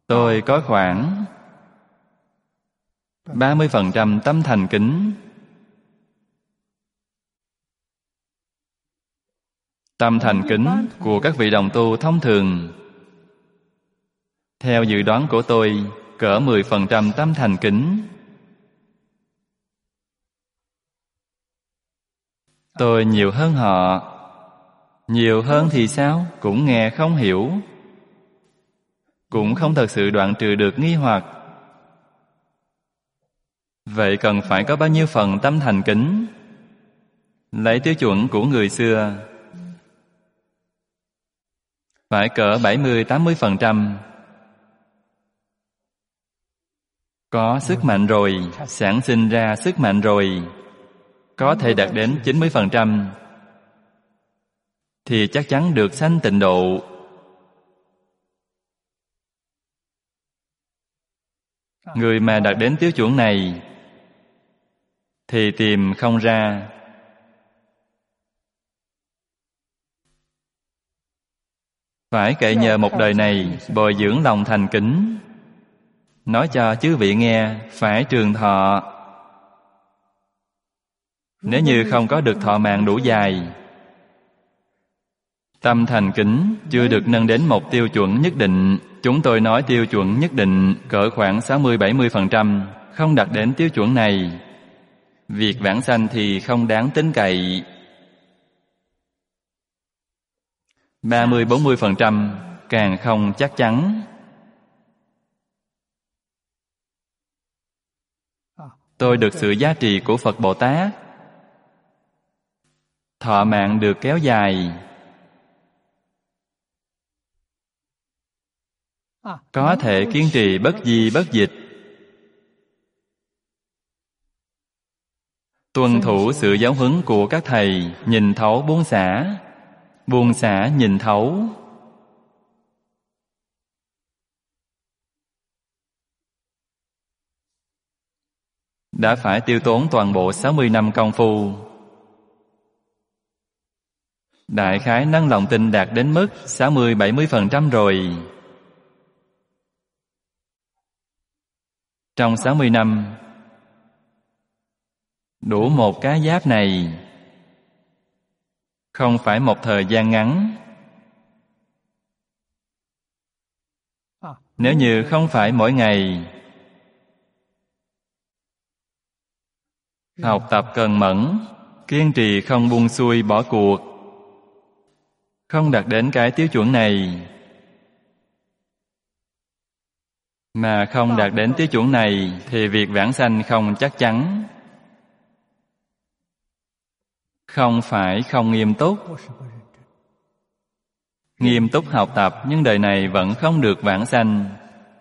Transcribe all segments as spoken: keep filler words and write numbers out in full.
tôi có khoảng ba mươi phần trăm tâm thành kính. Tâm thành kính của các vị đồng tu thông thường, theo dự đoán của tôi, cỡ mười phần trăm tâm thành kính. Tôi nhiều hơn họ. Nhiều hơn thì sao? Cũng nghe không hiểu, cũng không thật sự đoạn trừ được nghi hoặc. Vậy cần phải có bao nhiêu phần tâm thành kính? Lấy tiêu chuẩn của người xưa, phải cỡ bảy mươi tám mươi phần trăm. Có sức mạnh rồi, sản sinh ra sức mạnh rồi, có thể đạt đến chín mươi phần trăm, thì chắc chắn được sanh tịnh độ. Người mà đạt đến tiêu chuẩn này thì tìm không ra. Phải cậy nhờ một đời này bồi dưỡng lòng thành kính. Nói cho chư vị nghe, phải trường thọ. Nếu như không có được thọ mạng đủ dài, tâm thành kính chưa được nâng đến một tiêu chuẩn nhất định. Chúng tôi nói tiêu chuẩn nhất định cỡ khoảng sáu mươi bảy mươi phần trăm. Không đạt đến tiêu chuẩn này, việc vãng sanh thì không đáng tin cậy. ba mươi bốn mươi phần trăm càng không chắc chắn. Tôi được sự giá trị của Phật Bồ Tát, thọ mạng được kéo dài, có thể kiên trì bất di bất dịch, tuân thủ sự giáo huấn của các thầy, nhìn thấu buông xả, buông xả nhìn thấu. Đã phải tiêu tốn toàn bộ sáu mươi năm công phu. Đại khái năng lòng tin đạt đến mức sáu mươi bảy mươi phần trăm rồi. Trong sáu mươi năm, đủ một cái giáp này, không phải một thời gian ngắn. Nếu như không phải mỗi ngày học tập cần mẫn, kiên trì không buông xuôi bỏ cuộc, không đạt đến cái tiêu chuẩn này, mà không đạt đến tiêu chuẩn này thì việc vãng sanh không chắc chắn. Không phải không nghiêm túc. Nghiêm túc học tập nhưng đời này vẫn không được vãng sanh.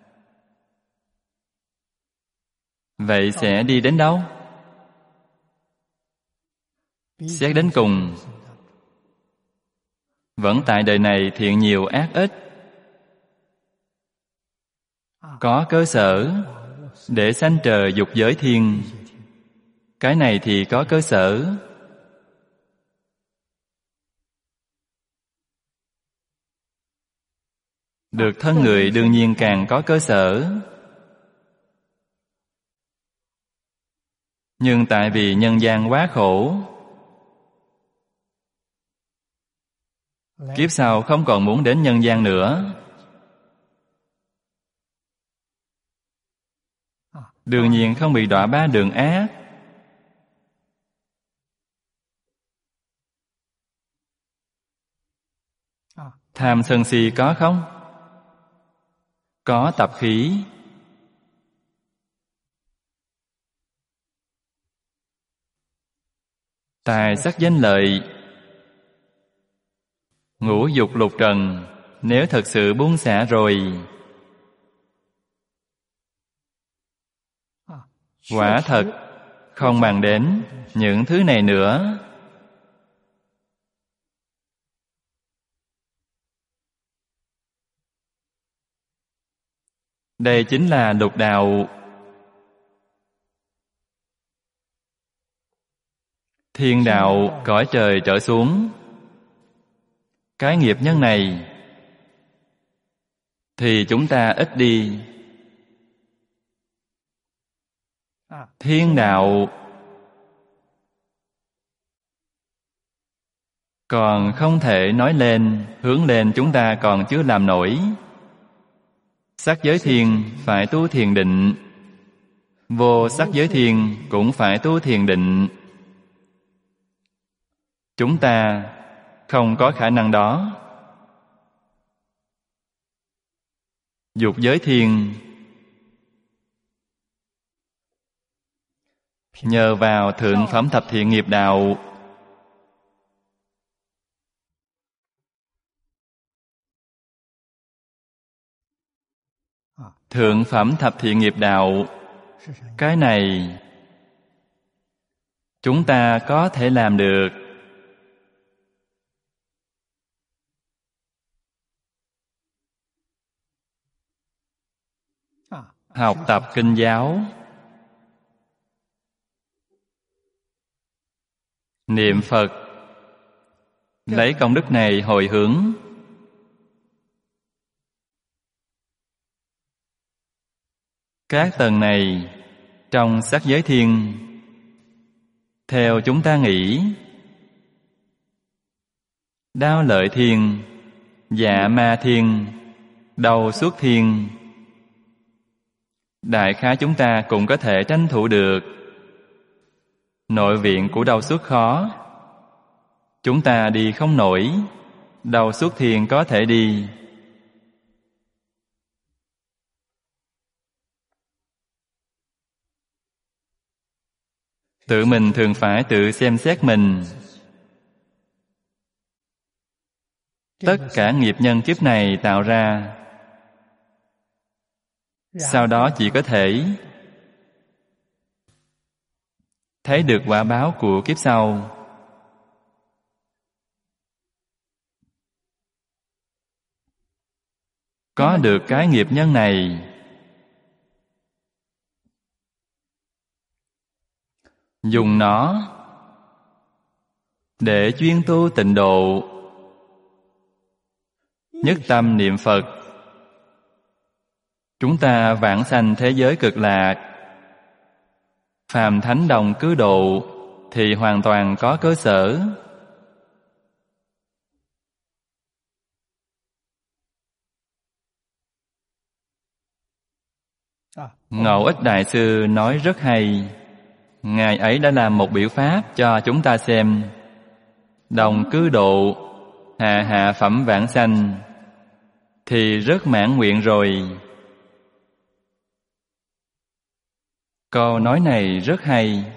Vậy sẽ đi đến đâu? Xét đến cùng, vẫn tại đời này thiện nhiều ác ít. Có cơ sở để sanh trời dục giới thiên. Cái này thì có cơ sở. Được thân người đương nhiên càng có cơ sở. Nhưng tại vì nhân gian quá khổ, kiếp sau không còn muốn đến nhân gian nữa. Đương nhiên không bị đọa ba đường ác. Tham sân si có không? Có tập khí. Tài sắc danh lợi, ngũ dục lục trần, nếu thật sự buông xả rồi, quả thật không màng đến những thứ này nữa. Đây chính là lục đạo. Thiên đạo cõi trời trở xuống. Cái nghiệp nhân này thì chúng ta ít đi. Thiên đạo còn không thể nói lên, hướng lên chúng ta còn chưa làm nổi. Sắc giới thiên phải tu thiền định, vô sắc giới thiên cũng phải tu thiền định. Chúng ta không có khả năng đó. Dục giới thiên nhờ vào thượng phẩm thập thiện nghiệp đạo, thượng phẩm thập thiện nghiệp đạo, cái này chúng ta có thể làm được. Học tập kinh giáo, niệm Phật, lấy công đức này hồi hướng. Các tầng này trong sắc giới thiên, theo chúng ta nghĩ, đao lợi thiên, dạ ma thiên, đầu xuất thiên, đại khái chúng ta cũng có thể tranh thủ được. Nội viện của đầu xuất khó, chúng ta đi không nổi. Đầu xuất thiên có thể đi. Tự mình thường phải tự xem xét mình. Tất cả nghiệp nhân kiếp này tạo ra, sau đó chỉ có thể thấy được quả báo của kiếp sau. Có được cái nghiệp nhân này, dùng nó để chuyên tu tịnh độ, nhất tâm niệm Phật, chúng ta vãng sanh thế giới cực lạc, phàm thánh đồng cứu độ thì hoàn toàn có cơ sở. Ngẫu Ích Đại Sư nói rất hay. Ngài ấy đã làm một biểu pháp cho chúng ta xem. Đồng cứu độ, hạ hạ phẩm vãng sanh thì rất mãn nguyện rồi. Câu nói này rất hay.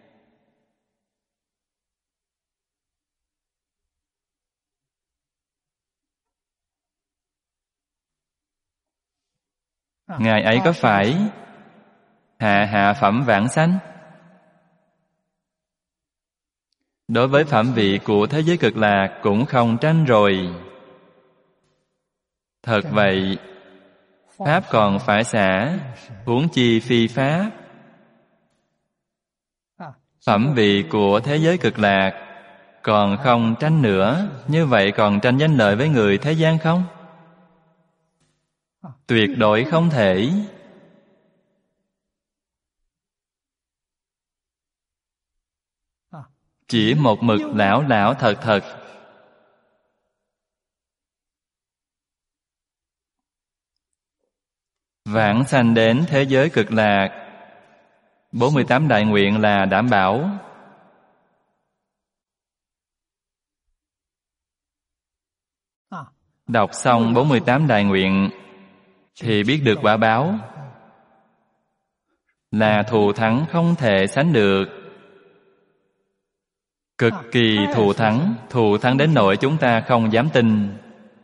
Ngài ấy có phải hạ hạ phẩm vãng sanh? Đối với phẩm vị của thế giới cực lạc cũng không tranh rồi. Thật vậy, pháp còn phải xả, huống chi phi pháp. Phẩm vị của thế giới cực lạc còn không tranh nữa, như vậy còn tranh danh lợi với người thế gian không? Tuyệt đối không thể. Chỉ một mực lão lão thật thật. Vãng sanh đến thế giới cực lạc, bốn mươi tám đại nguyện là đảm bảo. Đọc xong bốn mươi tám đại nguyện thì biết được quả báo là thù thắng không thể sánh được. Cực kỳ thù thắng, thù thắng đến nỗi chúng ta không dám tin.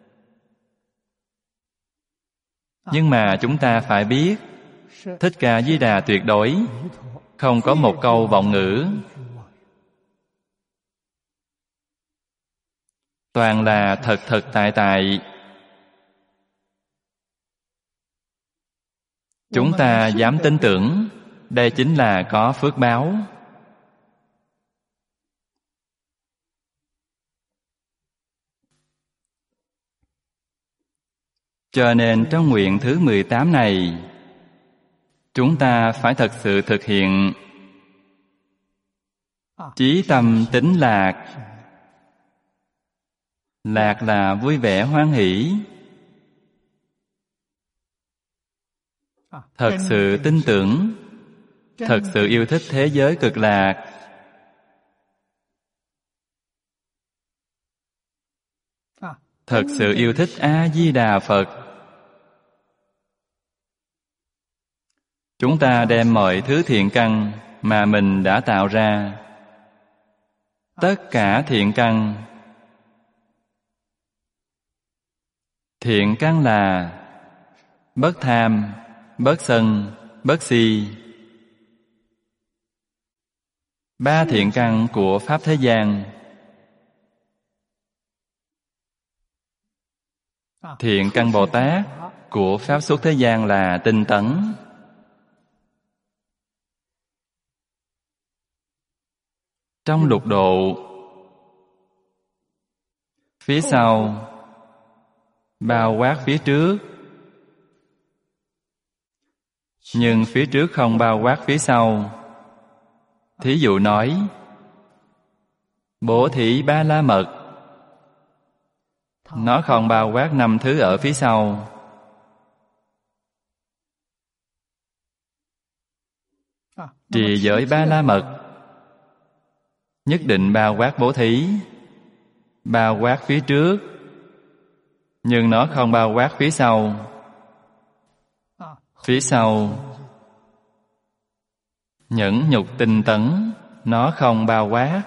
Nhưng mà chúng ta phải biết, Thích Ca Di Đà tuyệt đối không có một câu vọng ngữ, toàn là thật thật tại tại. Chúng ta dám tin tưởng, đây chính là có phước báo. Cho nên trong nguyện thứ mười tám này, chúng ta phải thật sự thực hiện chí tâm tín lạc. Lạc là vui vẻ hoan hỷ. Thật sự tin tưởng, thật sự yêu thích thế giới cực lạc. Thật sự yêu thích A-di-đà Phật. Chúng ta đem mọi thứ thiện căn mà mình đã tạo ra, tất cả thiện căn. Thiện căn là bất tham, bất sân, bất si. Ba thiện căn của Pháp thế gian. Thiện căn Bồ Tát của Pháp xuất thế gian là tinh tấn. Trong lục độ, phía sau bao quát phía trước, nhưng phía trước không bao quát phía sau. Thí dụ nói, bố thí ba la mật, nó không bao quát năm thứ ở phía sau. Trì giới ba la mật nhất định bao quát bố thí, bao quát phía trước, nhưng nó không bao quát phía sau. Phía sau nhẫn nhục tinh tấn, nó không bao quát.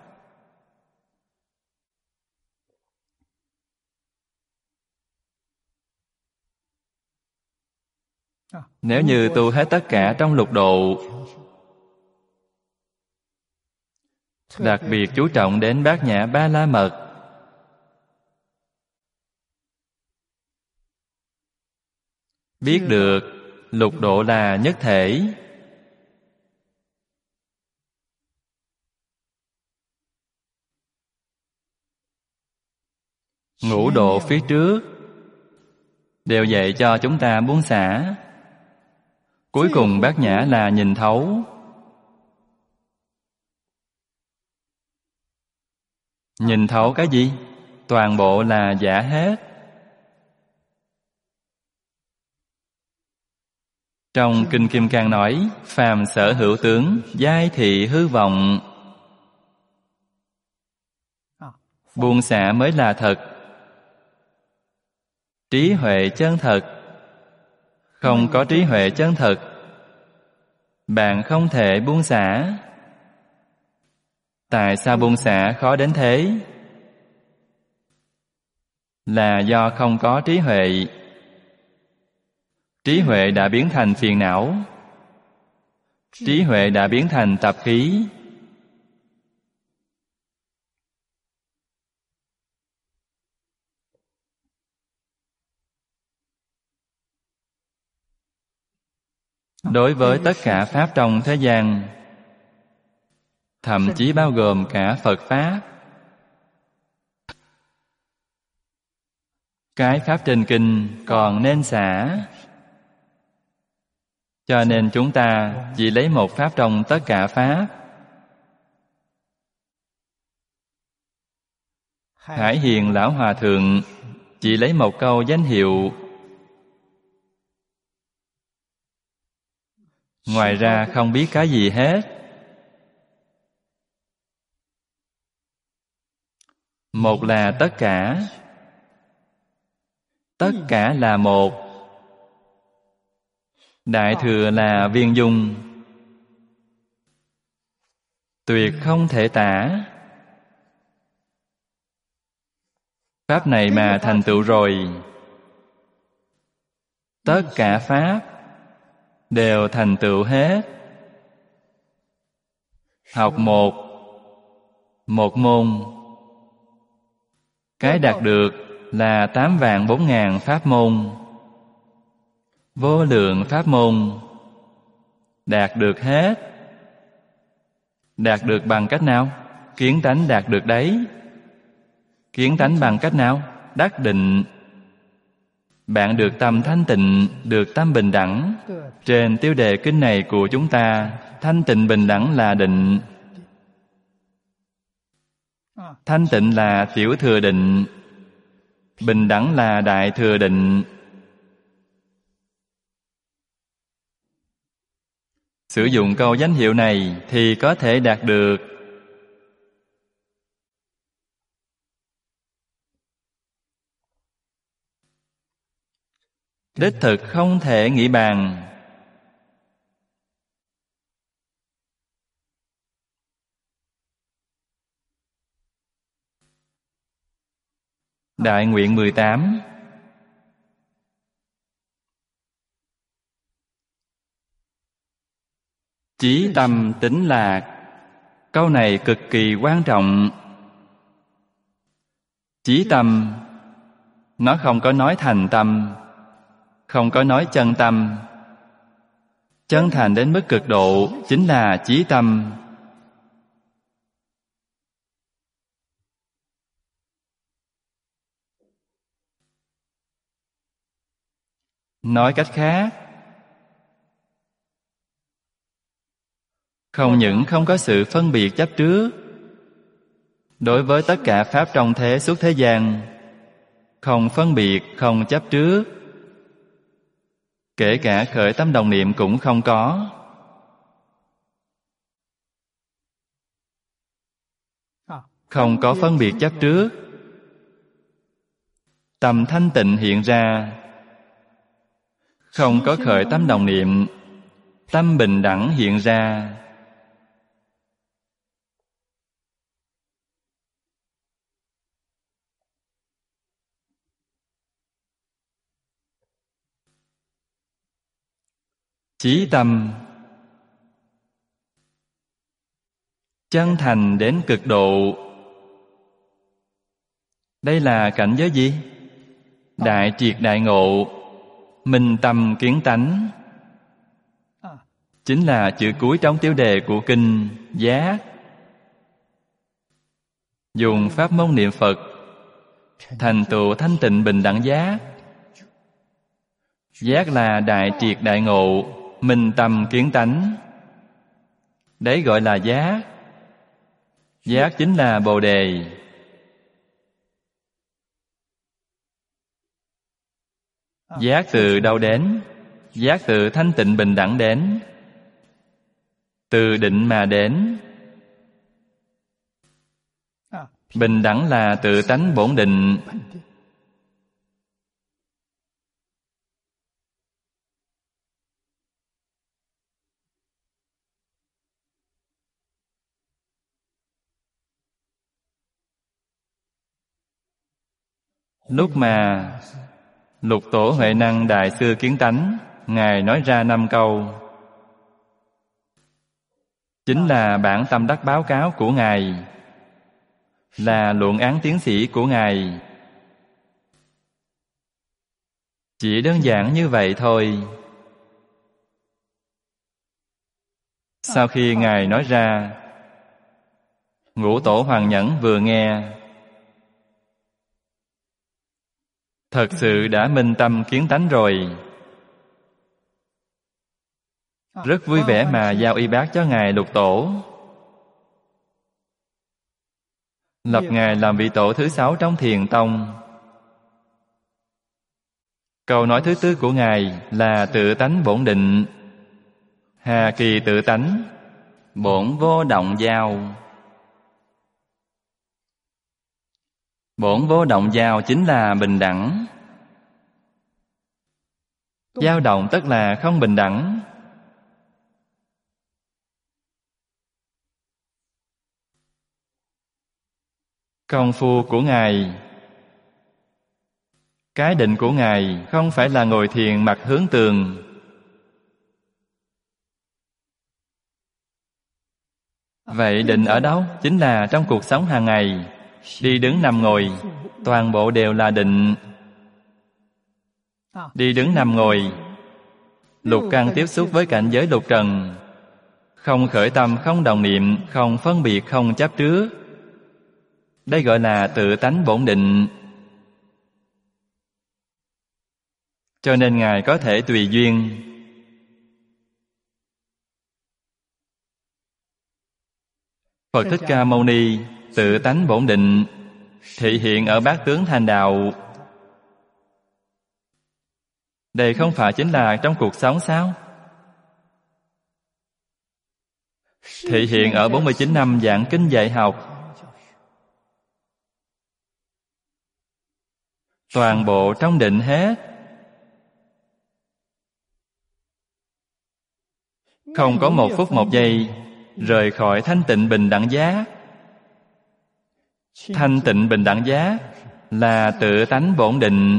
Nếu như tu hết tất cả trong lục độ, đặc biệt chú trọng đến bát nhã ba la mật, biết được lục độ là nhất thể, ngũ độ phía trước đều dạy cho chúng ta buông xả. Cuối cùng bát nhã là nhìn thấu. Nhìn thấu cái gì? Toàn bộ là giả hết. Trong Kinh Kim Cang nói, phàm sở hữu tướng, giai thị hư vọng. Buông xả mới là thật. Trí huệ chân thật. Không có trí huệ chân thật, bạn không thể buông xả. Tại sao buông xả khó đến thế? Là do không có trí huệ. Trí huệ đã biến thành phiền não. Trí huệ đã biến thành tập khí. Đối với tất cả Pháp trong thế gian, thậm chí bao gồm cả Phật Pháp, cái Pháp trên Kinh còn nên xả. Cho nên chúng ta chỉ lấy một Pháp trong tất cả Pháp. Hải Hiền Lão Hòa Thượng chỉ lấy một câu danh hiệu. Ngoài ra không biết cái gì hết. Một là tất cả. Tất cả là một. Đại thừa là viên dung. Tuyệt không thể tả. Pháp này mà thành tựu rồi, tất cả Pháp đều thành tựu hết. Học một, một môn, cái đạt được là tám vạn bốn ngàn pháp môn, vô lượng pháp môn, đạt được hết. Đạt được bằng cách nào? Kiến tánh đạt được đấy. Kiến tánh bằng cách nào? Đắc định. bạn được tâm thanh tịnh, được tâm bình đẳng. Trên tiêu đề kinh này của chúng ta, thanh tịnh bình đẳng là định. Thanh tịnh là tiểu thừa định, bình đẳng là đại thừa định. Sử dụng câu danh hiệu này thì có thể đạt được. Đích thực không thể nghĩ bàn. Đại nguyện mười tám. Chí tâm tĩnh lạc. Câu này cực kỳ quan trọng. Chí tâm, nó không có nói thành tâm, không có nói chân tâm. Chân thành đến mức cực độ chính là chí tâm. Nói cách khác, không những không có sự phân biệt chấp trước đối với tất cả pháp trong thế xuất thế gian, không phân biệt, không chấp trước, kể cả khởi tâm đồng niệm cũng không có. Không có phân biệt chấp trước, tâm thanh tịnh hiện ra. Không có khởi tâm đồng niệm, tâm bình đẳng hiện ra. Chí tâm chân thành đến cực độ. Đây là cảnh giới gì? Đại triệt đại ngộ, minh tâm kiến tánh. Chính là chữ cuối trong tiêu đề của kinh Giác. Dùng pháp môn niệm Phật thành tựu thanh tịnh bình đẳng giác. Giác là đại triệt đại ngộ, minh tâm kiến tánh. Đấy gọi là giác. Giác chính là Bồ Đề. Giác từ đâu đến? Giác từ thanh tịnh bình đẳng đến. Từ định mà đến. Bình đẳng là tự tánh bổn định. Lúc mà Lục Tổ Huệ Năng Đại Sư Kiến Tánh, Ngài nói ra năm câu, chính là bản tâm đắc báo cáo của Ngài, là luận án tiến sĩ của Ngài. Chỉ đơn giản như vậy thôi. Sau khi Ngài nói ra, Ngũ Tổ Hoàng Nhẫn vừa nghe, thật sự đã minh tâm kiến tánh rồi. Rất vui vẻ mà giao y bác cho Ngài Lục Tổ, lập Ngài làm vị tổ thứ sáu trong Thiền Tông. Câu nói thứ tư của Ngài là tự tánh bổn định. Hà kỳ tự tánh, bổn vô động giao. Bổn vô động giao chính là bình đẳng. Dao động tức là không bình đẳng. Công phu của Ngài, cái định của Ngài không phải là ngồi thiền mặt hướng tường. Vậy định ở đâu? Chính là trong cuộc sống hàng ngày. Đi đứng nằm ngồi, toàn bộ đều là định. Đi đứng nằm ngồi, lục căn tiếp xúc với cảnh giới lục trần, không khởi tâm, không đồng niệm, không phân biệt, không chấp trước. Đây gọi là tự tánh bổn định. cho nên Ngài có thể tùy duyên. Phật Thích Ca Mâu Ni tự tánh bổn định, thị hiện ở bát tướng thành đạo. Đây không phải chính là trong cuộc sống sao? Thị hiện ở bốn mươi chín năm giảng kinh dạy học, toàn bộ trong định hết, không có một phút một giây rời khỏi thanh tịnh bình đẳng giác. Thanh tịnh bình đẳng giác là tự tánh bổn định.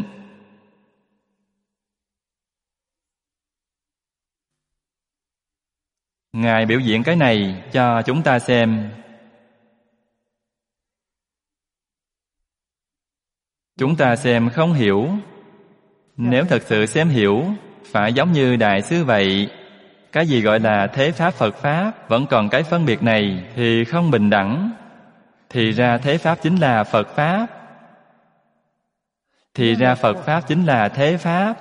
Ngài biểu diễn cái này cho chúng ta xem. Chúng ta xem không hiểu. Nếu thật sự xem hiểu, phải giống như Đại sư vậy. Cái gì gọi là thế Pháp Phật Pháp, vẫn còn cái phân biệt này thì không bình đẳng. Thì ra thế Pháp chính là Phật Pháp. Thì ra Phật Pháp chính là thế Pháp.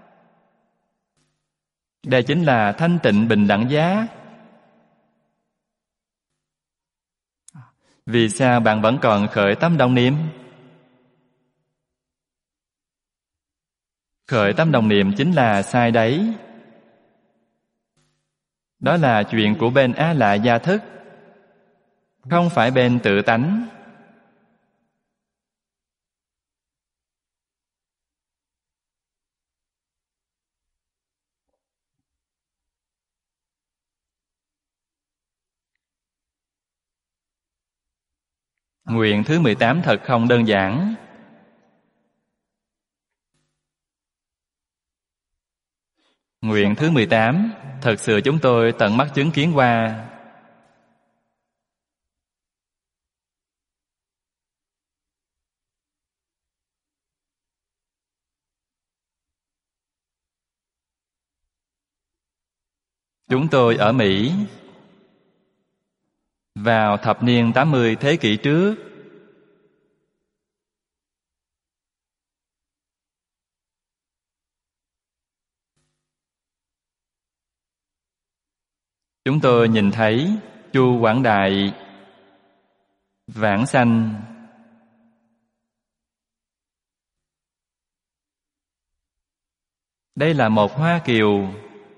Đây chính là thanh tịnh bình đẳng giác. Vì sao bạn vẫn còn khởi tâm đồng niệm? Khởi tâm đồng niệm chính là sai đấy. Đó là chuyện của bên A Lại Gia Thức, không phải bên tự tánh. Nguyện thứ mười tám thật không đơn giản. Nguyện thứ mười tám, thật sự chúng tôi tận mắt chứng kiến qua. Chúng tôi ở Mỹ vào thập niên tám mươi thế kỷ trước. Chúng tôi nhìn thấy Chu Quảng Đại, Vãng Sanh, đây là một Hoa Kiều.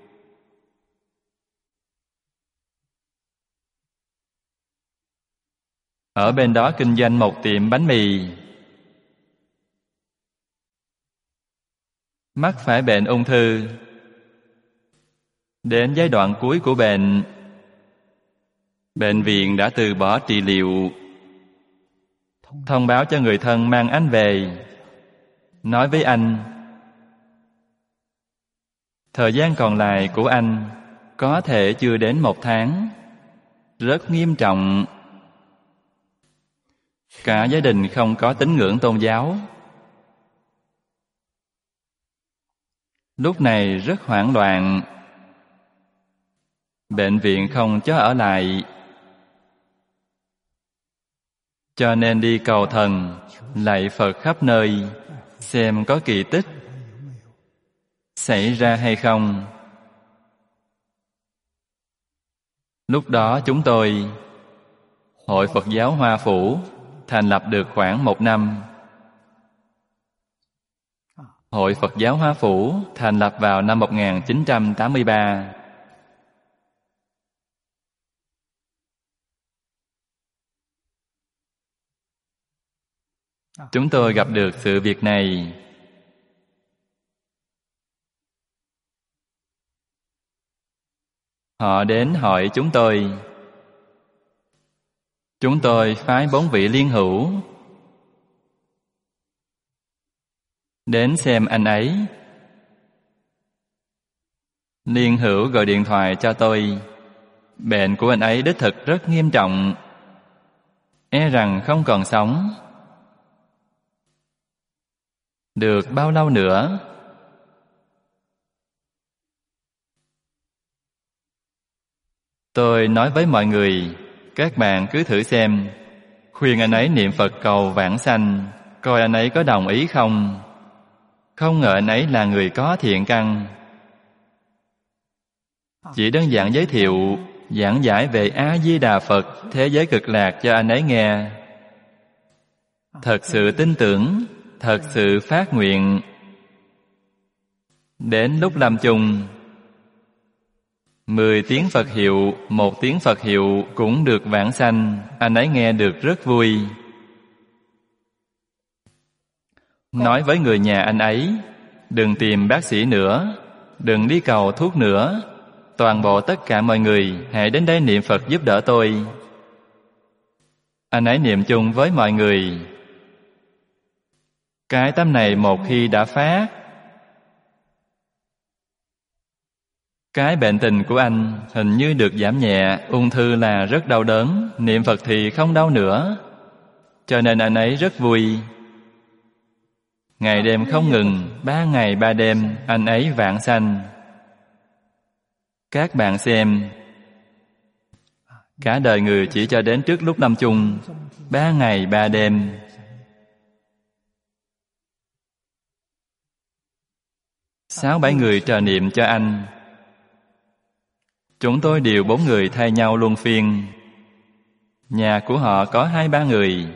Ở bên đó kinh doanh một tiệm bánh mì. Mắc phải bệnh ung thư. Đến giai đoạn cuối của bệnh, bệnh viện đã từ bỏ trị liệu, thông báo cho người thân mang anh về, nói với anh thời gian còn lại của anh có thể chưa đến một tháng. Rất nghiêm trọng. Cả gia đình không có tín ngưỡng tôn giáo. Lúc này rất hoảng loạn. Bệnh viện không cho ở lại, cho nên đi cầu thần, lạy Phật khắp nơi, xem có kỳ tích xảy ra hay không. Lúc đó chúng tôi, Hội Phật giáo Hoa Phủ, thành lập được khoảng một năm. Hội Phật giáo Hoa Phủ thành lập vào năm một nghìn chín trăm tám mươi ba. Chúng tôi gặp được sự việc này. Họ đến hỏi chúng tôi. Chúng tôi phái bốn vị liên hữu đến xem anh ấy. Liên hữu gọi điện thoại cho tôi. Bệnh của anh ấy đích thực rất nghiêm trọng, e rằng không còn sống được bao lâu nữa. Tôi nói với mọi người, các bạn cứ thử xem, khuyên anh ấy niệm Phật cầu vãng sanh, coi anh ấy có đồng ý không. Không ngờ anh ấy là người có thiện căn. Chỉ đơn giản giới thiệu, giảng giải về A-di-đà Phật, thế giới cực lạc cho anh ấy nghe. Thật sự tin tưởng, thật sự phát nguyện. Đến lúc lâm chung, mười tiếng Phật hiệu, một tiếng Phật hiệu cũng được vãng sanh. Anh ấy nghe được rất vui. Nói với người nhà anh ấy, đừng tìm bác sĩ nữa, đừng đi cầu thuốc nữa. Toàn bộ tất cả mọi người hãy đến đây niệm Phật giúp đỡ tôi. Anh ấy niệm chung với mọi người. Cái tâm này một khi đã phát, cái bệnh tình của anh hình như được giảm nhẹ. Ung thư là rất đau đớn, niệm Phật thì không đau nữa. Cho nên anh ấy rất vui. Ngày đêm không ngừng, ba ngày ba đêm, anh ấy vãng sanh. Các bạn xem, cả đời người chỉ cho đến trước lúc lâm chung, ba ngày ba đêm. Sáu bảy người trợ niệm cho anh. Chúng tôi đều bốn người thay nhau luân phiên. Nhà của họ có hai ba người.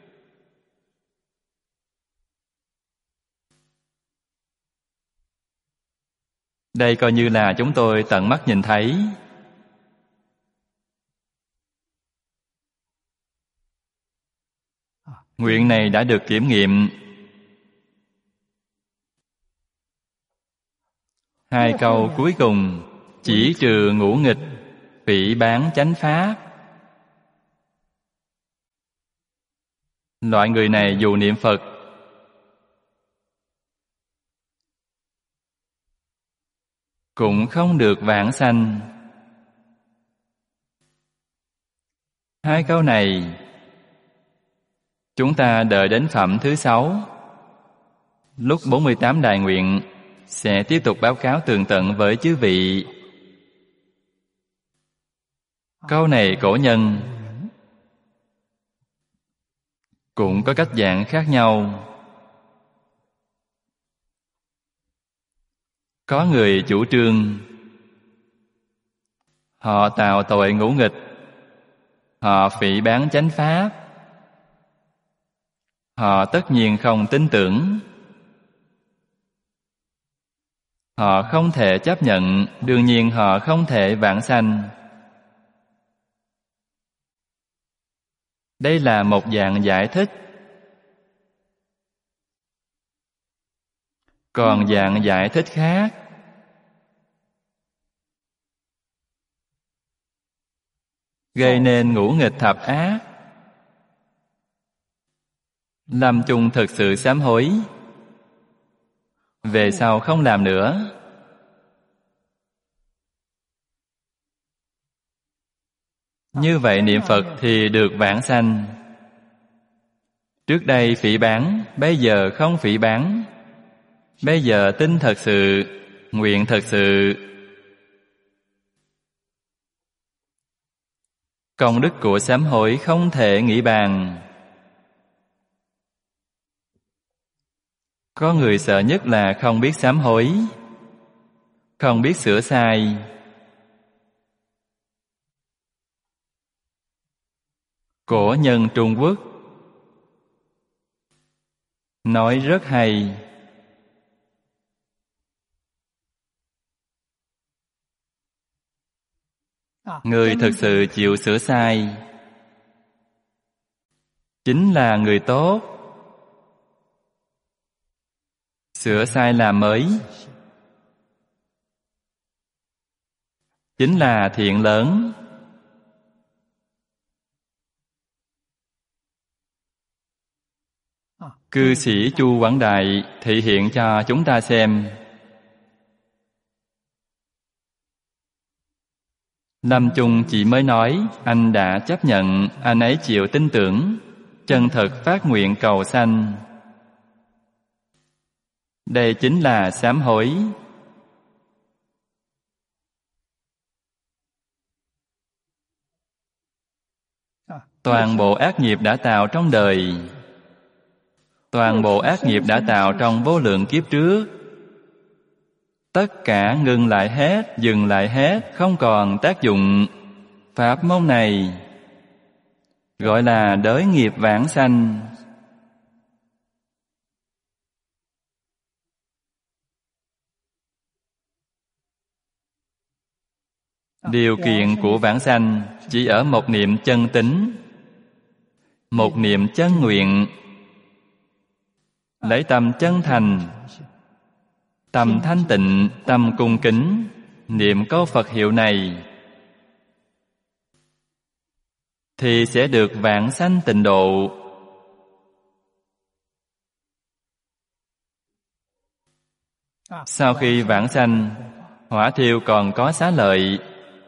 Đây coi như là chúng tôi tận mắt nhìn thấy. Nguyện này đã được kiểm nghiệm. Hai câu cuối cùng: chỉ trừ ngũ nghịch, phỉ báng chánh pháp. Loại người này dù niệm Phật cũng không được vãng sanh. Hai câu này chúng ta đợi đến phẩm thứ sáu, lúc bốn mươi tám đại nguyện sẽ tiếp tục báo cáo tường tận với chư vị. Câu này cổ nhân cũng có cách giảng khác nhau. Có người chủ trương họ tạo tội ngũ nghịch, họ phỉ báng chánh pháp, họ tất nhiên không tin tưởng, họ không thể chấp nhận, đương nhiên họ không thể vãng sanh. Đây là một dạng giải thích. Còn dạng giải thích khác gây nên ngũ nghịch thập ác. Lâm chung thực sự sám hối, về sau không làm nữa. Như vậy niệm Phật thì được vãng sanh. Trước đây phỉ báng, bây giờ không phỉ báng. Bây giờ tin thật sự, nguyện thật sự. Công đức của sám hối không thể nghĩ bàn. Có người sợ nhất là không biết sám hối, không biết sửa sai. Cổ nhân Trung Quốc nói rất hay. Người thực sự chịu sửa sai chính là người tốt. Sửa sai làm mới chính là thiện lớn. Cư sĩ Chu Quảng Đại thị hiện cho chúng ta xem. Lâm chung chỉ mới nói anh đã chấp nhận, anh ấy chịu tin tưởng, chân thật phát nguyện cầu sanh. Đây chính là sám hối. Toàn bộ ác nghiệp đã tạo trong đời, Toàn bộ ác nghiệp đã tạo trong vô lượng kiếp trước, tất cả ngừng lại hết, dừng lại hết, không còn tác dụng. Pháp môn này gọi là đới nghiệp vãng sanh. Điều kiện của vãng sanh chỉ ở một niệm chân tín, một niệm chân nguyện, lấy tâm chân thành, tâm thanh tịnh, tâm cung kính, niệm câu Phật hiệu này, thì sẽ được vãng sanh tịnh độ. Sau khi vãng sanh, hỏa thiêu còn có xá lợi.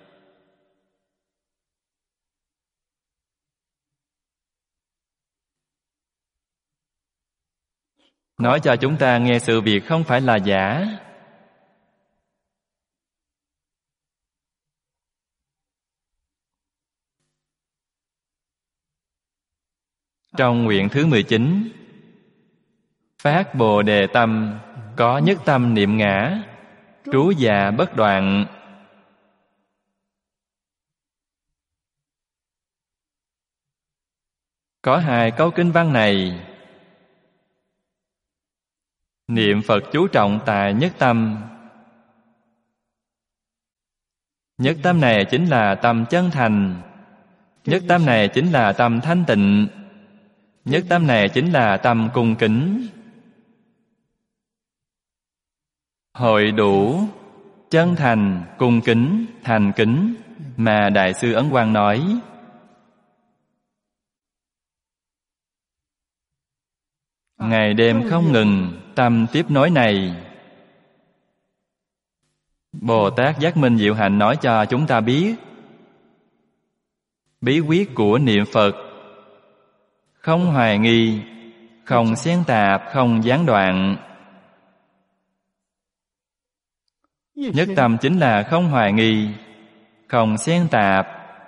Nói cho chúng ta nghe sự việc không phải là giả. Trong nguyện thứ mười chín, phát Bồ Đề tâm, có nhất tâm niệm ngã, trú già bất đoạn. Có hai câu kinh văn này. Niệm Phật chú trọng tại nhất tâm. Nhất tâm này chính là tâm chân thành. Nhất tâm này chính là tâm thanh tịnh. Nhất tâm này chính là tâm cung kính. Hội đủ, chân thành, cung kính, thành kính mà Đại sư Ấn Quang nói. Ngày đêm không ngừng, tâm tiếp nối này. Bồ Tát Giác Minh Diệu Hạnh nói cho chúng ta biết bí quyết của niệm Phật: không hoài nghi, không xen tạp, không gián đoạn. Nhất tâm chính là không hoài nghi, không xen tạp.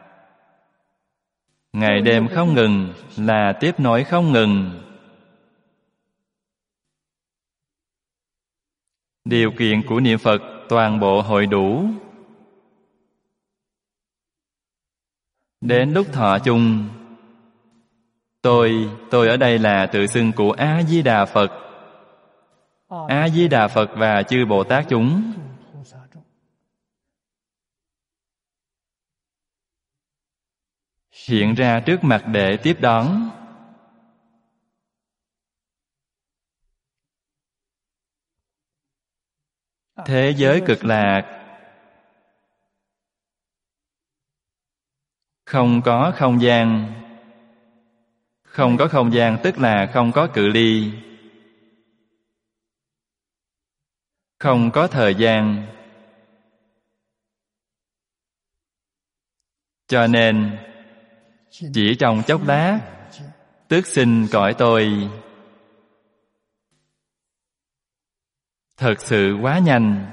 Ngày đêm không ngừng là tiếp nối không ngừng. Điều kiện của niệm Phật toàn bộ hội đủ. Đến lúc thọ chung, Tôi, tôi ở đây là tự xưng của A-di-đà Phật. A-di-đà Phật và chư Bồ Tát chúng hiện ra trước mặt để tiếp đón. Thế giới cực lạc không có không gian. Không có không gian tức là không có cự ly, không có thời gian. Cho nên chỉ trong chốc lát tức sinh cõi tôi. Thật sự quá nhanh.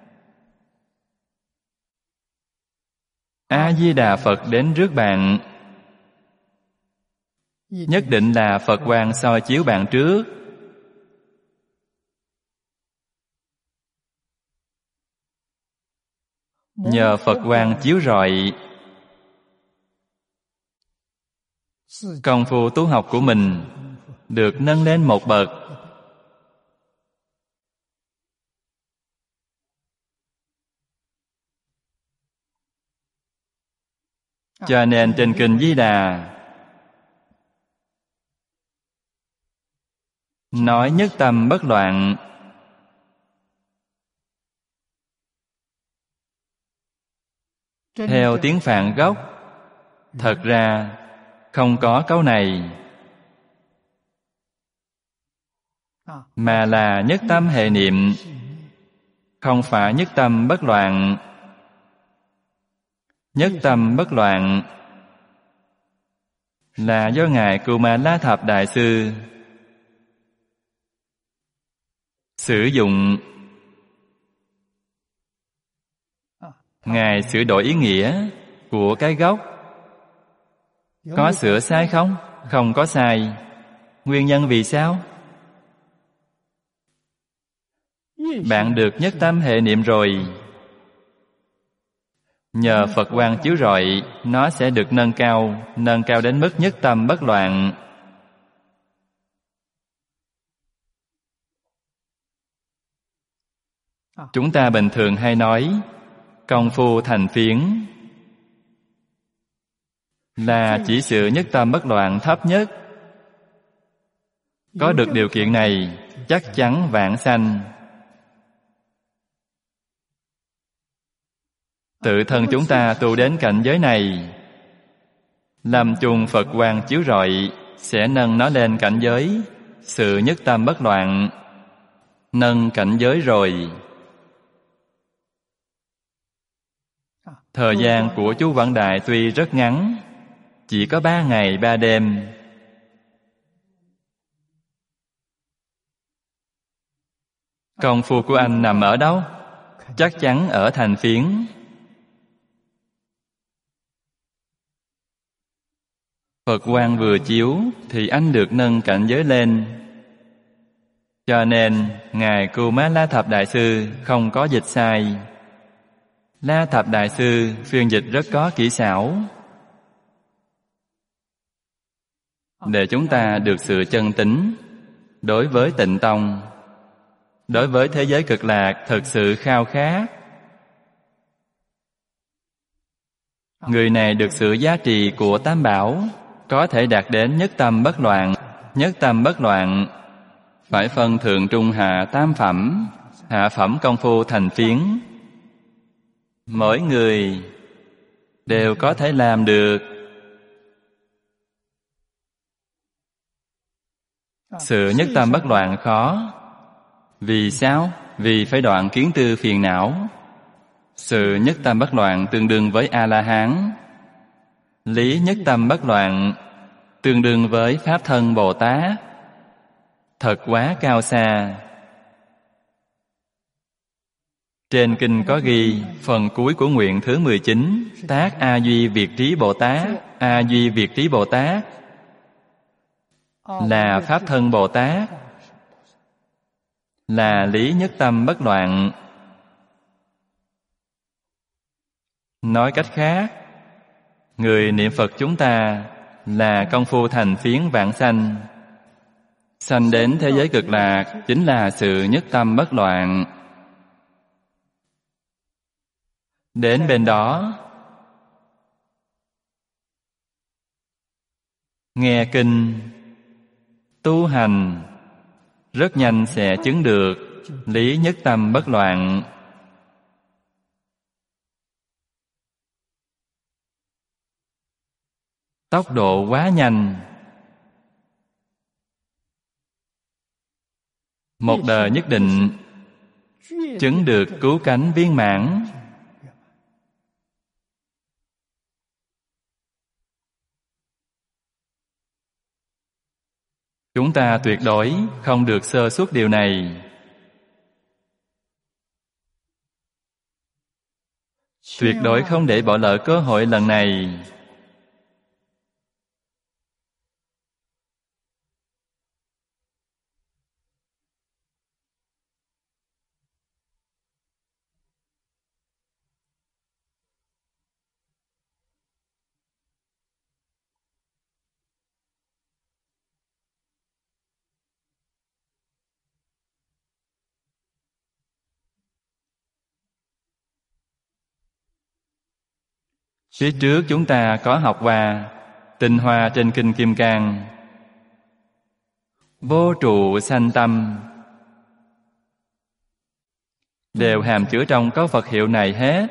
A-di-đà Phật đến rước bạn, nhất định là Phật quang soi chiếu bạn trước. Nhờ Phật quang chiếu rọi, công phu tu học của mình được nâng lên một bậc. Cho nên trên kinh Di Đà nói nhất tâm bất loạn. Theo tiếng Phạn gốc, thật ra không có câu này, mà là nhất tâm hệ niệm, không phải nhất tâm bất loạn. Nhất tâm bất loạn là do Ngài Cù Ma La Thập Đại Sư sử dụng. Ngài sửa đổi ý nghĩa của cái gốc. Có sửa sai không? Không có sai. Nguyên nhân vì sao? bạn được nhất tâm hệ niệm rồi. Nhờ Phật quang chiếu rọi, nó sẽ được nâng cao, nâng cao đến mức nhất tâm bất loạn. Chúng ta bình thường hay nói công phu thành phiến là chỉ sự nhất tâm bất loạn thấp nhất. Có được điều kiện này, chắc chắn vãng sanh. Tự thân chúng ta tu đến cảnh giới này, lâm chung Phật quang chiếu rọi sẽ nâng nó lên cảnh giới sự nhất tâm bất loạn. Nâng cảnh giới rồi, thời gian của chú Quảng Đại tuy rất ngắn, chỉ có ba ngày ba đêm. Công phu của anh nằm ở đâu? Chắc chắn ở thành phiến. Phật quang vừa chiếu thì anh được nâng cảnh giới lên. Cho nên Ngài Cưu Má La Thập Đại Sư không có dịch sai. La Thập Đại Sư phiên dịch rất có kỹ xảo, để chúng ta được sự chân tín đối với Tịnh Tông, đối với thế giới cực lạc thực sự khao khát. Người này được sự giá trị của Tam Bảo, có thể đạt đến nhất tâm bất loạn. Nhất tâm bất loạn phải phân thượng trung hạ tam phẩm. Hạ phẩm công phu thành phiến, mỗi người đều có thể làm được. Sự nhất tâm bất loạn khó. Vì sao? Vì phải đoạn kiến tư phiền não. Sự nhất tâm bất loạn tương đương với A-la-hán. Lý nhất tâm bất loạn tương đương với Pháp Thân Bồ Tát. Thật quá cao xa. Trên kinh có ghi phần cuối của nguyện thứ mười chín, tác A Duy Việt Trí Bồ Tát. A Duy Việt Trí Bồ Tát là Pháp Thân Bồ Tát, là lý nhất tâm bất loạn. Nói cách khác, người niệm Phật chúng ta là công phu thành phiến vãng sanh. Sanh đến thế giới cực lạc chính là sự nhất tâm bất loạn. Đến bên đó, nghe kinh, tu hành, rất nhanh sẽ chứng được lý nhất tâm bất loạn. Tốc độ quá nhanh. Một đời nhất định chứng được cứu cánh viên mãn. Chúng ta tuyệt đối không được sơ suất điều này. Tuyệt đối không để bỏ lỡ cơ hội lần này. Phía trước chúng ta có học qua tinh hoa trên kinh Kim Cang. Vô trụ sanh tâm đều hàm chứa trong câu Phật hiệu này hết.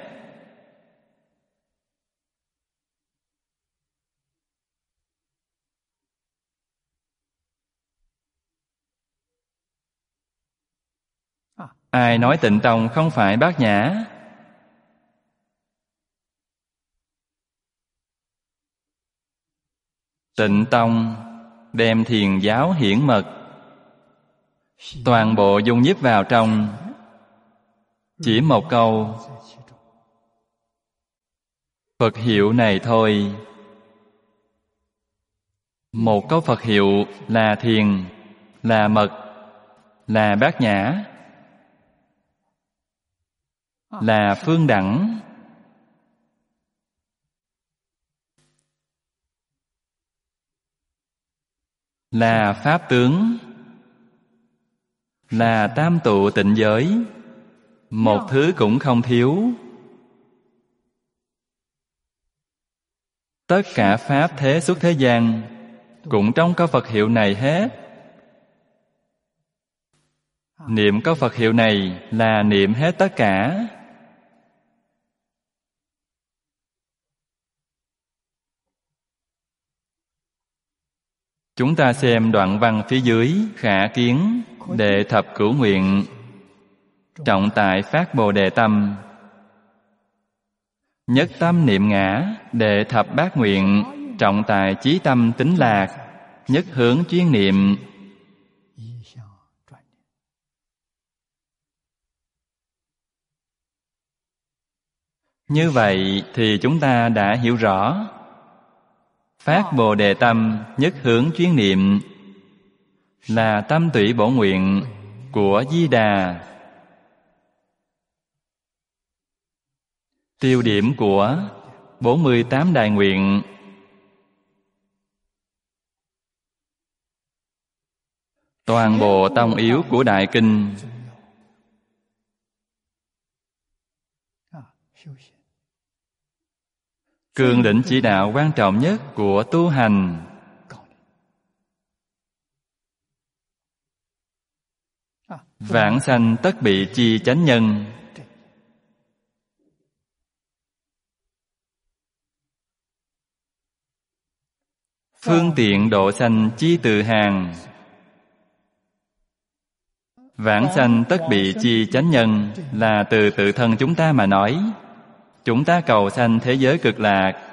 Ai nói Tịnh Tông không phải Bát Nhã? Tịnh Tông đem thiền giáo hiển mật toàn bộ dung nhiếp vào trong chỉ một câu Phật hiệu này thôi. Một câu Phật hiệu là thiền, là mật, là Bát Nhã. là phương đẳng, là pháp tướng, là tam tụ tịnh giới, một thứ cũng không thiếu. Tất cả pháp thế xuất thế gian cũng trong câu Phật hiệu này hết. Niệm câu Phật hiệu này là niệm hết tất cả. Chúng ta xem đoạn văn phía dưới. Khả kiến đệ thập cửu nguyện, trọng tại phát Bồ Đề tâm. Nhất tâm niệm ngã, đệ thập bát nguyện, trọng tại chí tâm tính lạc. Nhất hướng chuyên niệm. Như vậy thì chúng ta đã hiểu rõ. Phát Bồ Đề tâm, nhất hướng chuyên niệm là tâm tủy bổ nguyện của Di Đà. Tiêu điểm của bốn mươi tám đại nguyện. Toàn bộ tông yếu của Đại Kinh cương lĩnh chỉ đạo quan trọng nhất của tu hành. Vãng sanh tất bị chi chánh nhân. Phương tiện độ sanh chi từ hàng. Vãng sanh tất bị chi chánh nhân là từ tự thân chúng ta mà nói. Chúng ta cầu sanh thế giới cực lạc.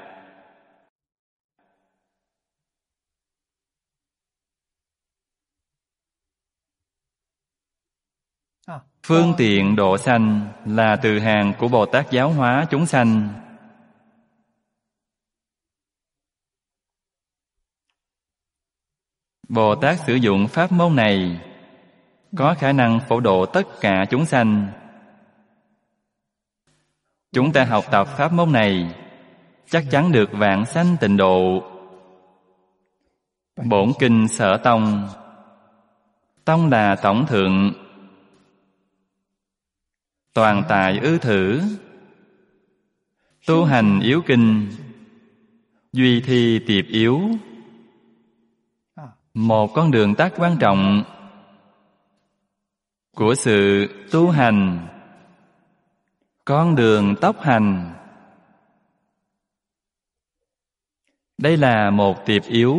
Phương tiện độ sanh là từ hàng của Bồ Tát giáo hóa chúng sanh. Bồ Tát sử dụng pháp môn này có khả năng phổ độ tất cả chúng sanh. Chúng ta học tập pháp môn này chắc chắn được vãng sanh tịnh độ. Bổn kinh Sở Tông. Tông là tổng thượng. Toàn tại ư thử. Tu hành yếu kinh. Duy thi tiệp yếu. Một con đường tắt quan trọng của sự tu hành. Con đường tốc hành. Đây là một tiệp yếu.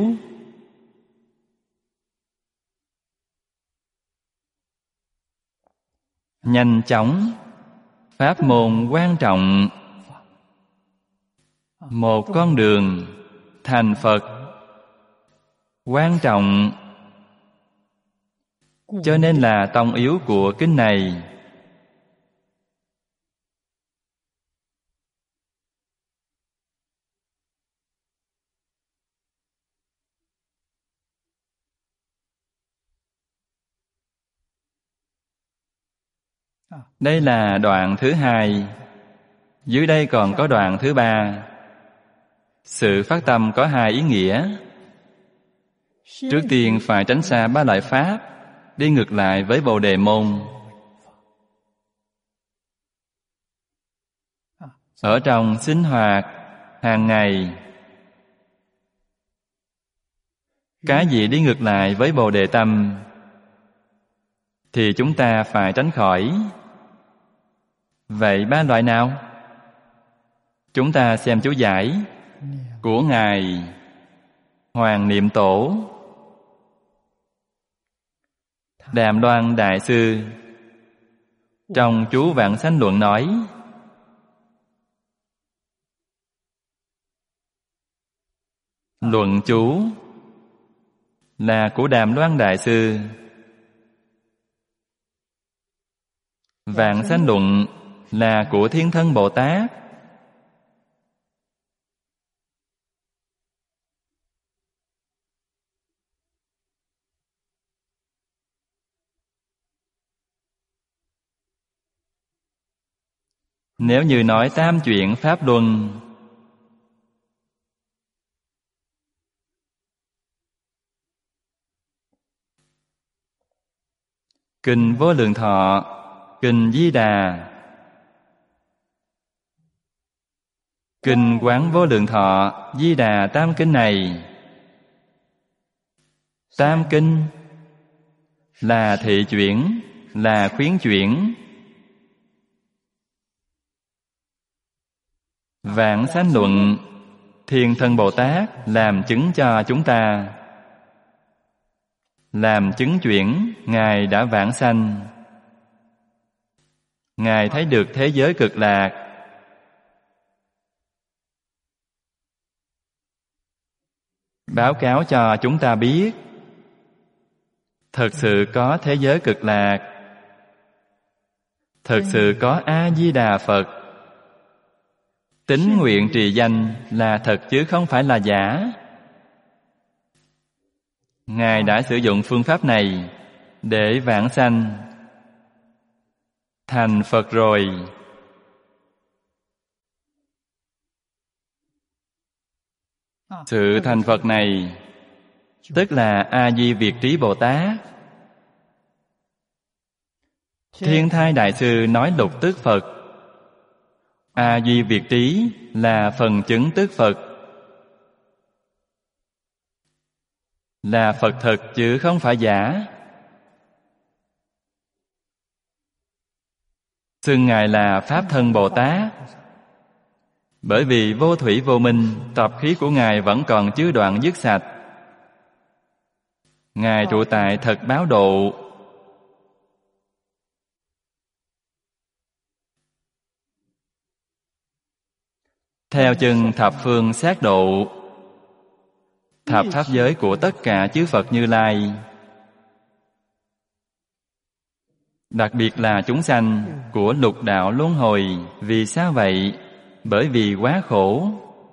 Nhanh chóng. Pháp môn quan trọng. Một con đường thành Phật quan trọng. Cho nên là tông yếu của kinh này. Đây là đoạn thứ hai. Dưới đây còn có đoạn thứ ba. Sự phát tâm có hai ý nghĩa. Trước tiên phải tránh xa ba loại pháp, đi ngược lại với Bồ Đề môn. Ở trong sinh hoạt hàng ngày, cái gì đi ngược lại với Bồ Đề tâm thì chúng ta phải tránh khỏi. Vậy ba loại nào? Chúng ta xem chú giải của Ngài Hoàng Niệm Tổ Đàm Đoan Đại Sư. Trong chú Vãng Sanh Luận nói: luận chú là của Đàm Đoan Đại Sư. Vãng Sanh Luận là của Thiên Thân Bồ Tát. Nếu như nói tam chuyển Pháp Luân, Kinh Vô Lượng Thọ, Kinh Di Đà, Kinh Quán Vô Lượng Thọ, Di Đà tam kinh này, tam kinh là thị chuyển, là khuyến chuyển. Vãng Sanh Luận, Thiên Thân Bồ Tát làm chứng cho chúng ta. Làm chứng chuyển, Ngài đã vãng sanh. Ngài thấy được thế giới cực lạc. Báo cáo cho chúng ta biết, thật sự có thế giới cực lạc, thật sự có A-di-đà Phật. Tín nguyện trì danh là thật chứ không phải là giả. Ngài đã sử dụng phương pháp này để vãng sanh. Thành Phật rồi. Sự thành Phật này tức là A-di Việt Trí Bồ Tát. Thiên Thai Đại Sư nói lục tức Phật. A-di Việt Trí là phần chứng tức Phật, là Phật thật chứ không phải giả. Xưng Ngài là Pháp Thân Bồ Tát, bởi vì vô thủy vô minh, tập khí của Ngài vẫn còn chưa đoạn dứt sạch. Ngài trụ tại thật báo độ. Theo chân thập phương sát độ, thập pháp giới của tất cả chư Phật Như Lai, đặc biệt là chúng sanh của lục đạo luân hồi. Vì sao vậy? Bởi vì quá khổ.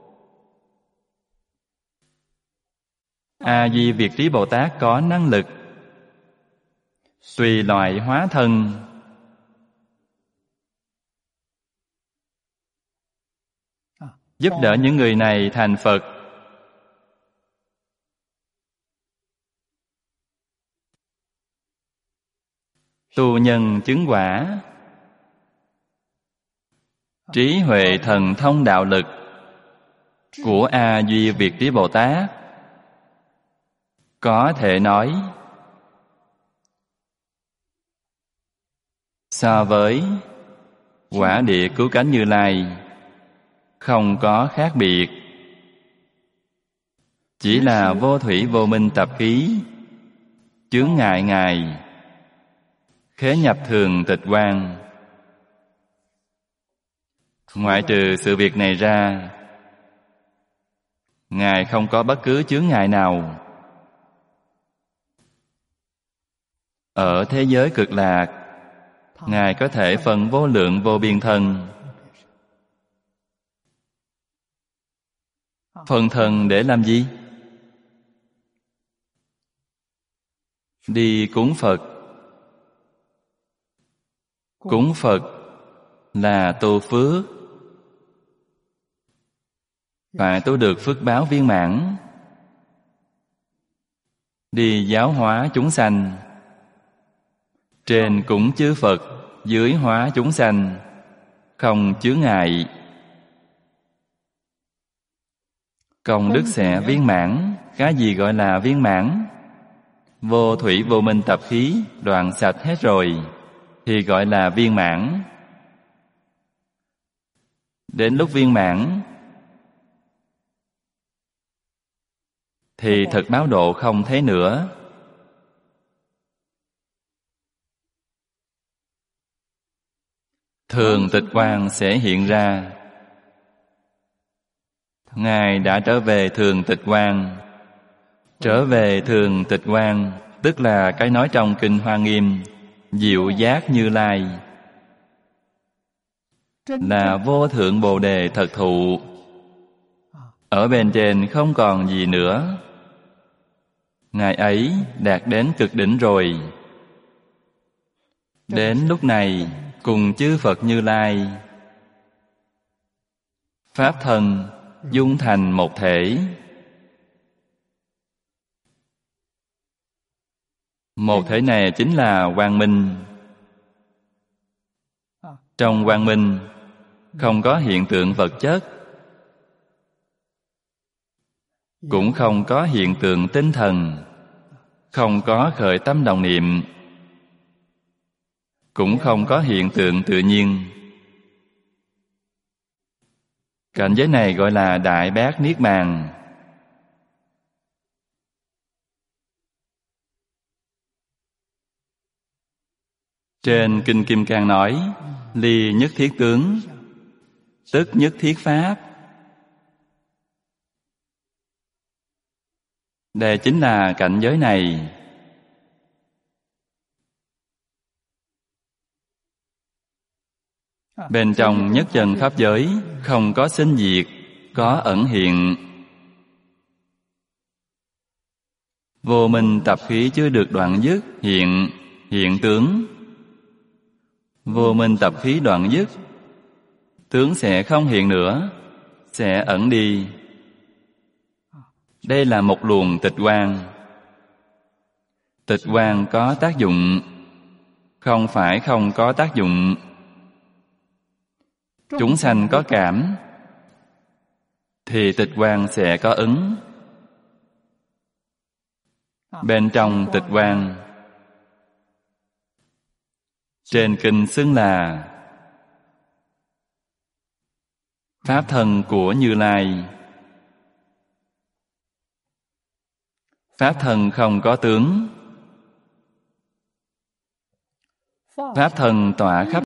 A-di Việt Trí Bồ Tát có năng lực tùy loại hóa thân, giúp đỡ những người này thành Phật. Tu nhân chứng quả, trí huệ thần thông đạo lực của A-di Việt Trí Bồ Tát có thể nói so với quả địa cứu cánh Như Lai không có khác biệt. Chỉ là vô thủy vô minh tập khí chướng ngại Ngài khế nhập thường tịch quan. Ngoại trừ sự việc này ra, Ngài không có bất cứ chướng ngại nào. Ở thế giới cực lạc, Ngài có thể phân vô lượng vô biên thân. Phân thân để làm gì? Đi cúng Phật. Cúng Phật là tu phước, phải tu được phước báo viên mãn. Đi giáo hóa chúng sanh, trên cúng chư Phật, dưới hóa chúng sanh, không chướng ngại. Công đức sẽ viên mãn. Cái gì gọi là viên mãn? Vô thủy vô minh tập khí đoạn sạch hết rồi thì gọi là viên mãn. Đến lúc viên mãn thì thật báo độ không thấy nữa. Thường tịch quang sẽ hiện ra. Ngài đã trở về thường tịch quang. Trở về thường tịch quang tức là cái nói trong Kinh Hoa Nghiêm, diệu giác Như Lai, là vô thượng bồ đề thật thụ. Ở bên trên không còn gì nữa. Ngài ấy đạt đến cực đỉnh rồi. Đến lúc này cùng chư Phật Như Lai Pháp thân dung thành một thể. Một thể này chính là quang minh. Trong quang minh không có hiện tượng vật chất, cũng không có hiện tượng tinh thần, không có khởi tâm động niệm, cũng không có hiện tượng tự nhiên. Cảnh giới này gọi là Đại Bát Niết Bàn. Trên Kinh Kim Cang nói, ly nhất thiết tướng, tức nhất thiết pháp. Đây chính là cảnh giới này. Bên trong nhất chân pháp giới không có sinh diệt, có ẩn hiện. Vô minh tập khí chưa được đoạn dứt, hiện, hiện tướng. Vô minh tập khí đoạn dứt, tướng sẽ không hiện nữa, sẽ ẩn đi. Đây là một luồng tịch quang. Tịch quang có tác dụng, không phải không có tác dụng. Chúng sanh có cảm, thì tịch quang sẽ có ứng. Bên trong tịch quang, trên kinh xưng là Pháp thân của Như Lai. Pháp thân không có tướng. Pháp thân tọa khắp